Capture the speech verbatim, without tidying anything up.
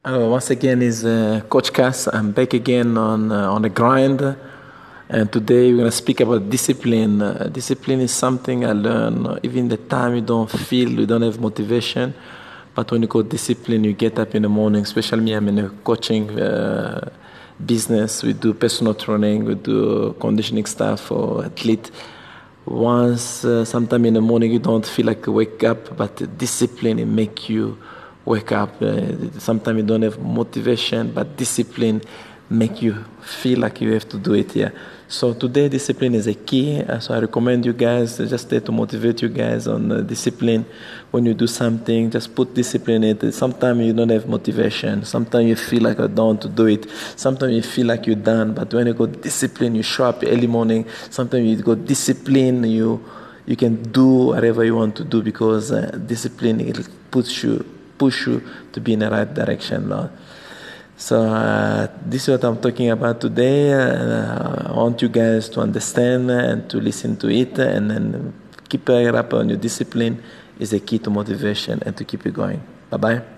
Hello, once again is uh, Coach Cass. I'm back again on uh, on the grind, and today we're gonna speak about discipline. Uh, discipline is something I learned uh, even the time you don't feel, you don't have motivation, but when you go discipline, you get up in the morning. Especially me, I'm in a coaching uh, business. We do personal training, we do conditioning stuff for athletes. Once, uh, sometime in the morning, you don't feel like you wake up, but the discipline it make you wake up. Uh, sometimes you don't have motivation, but discipline make you feel like you have to do it here. So today, discipline is a key. Uh, so I recommend you guys uh, just there to motivate you guys on uh, discipline. When you do something, just put discipline in it. Sometimes you don't have motivation. Sometimes you feel like you're down to do it. Sometimes you feel like you're done. But when you go discipline, you show up early morning. Sometimes you go discipline, you you can do whatever you want to do because uh, discipline it puts you push you to be in the right direction, Lord. So uh, this is what I'm talking about today. Uh, I want you guys to understand and to listen to it, and then keep it up on your discipline is a key to motivation and to keep it going. Bye-bye.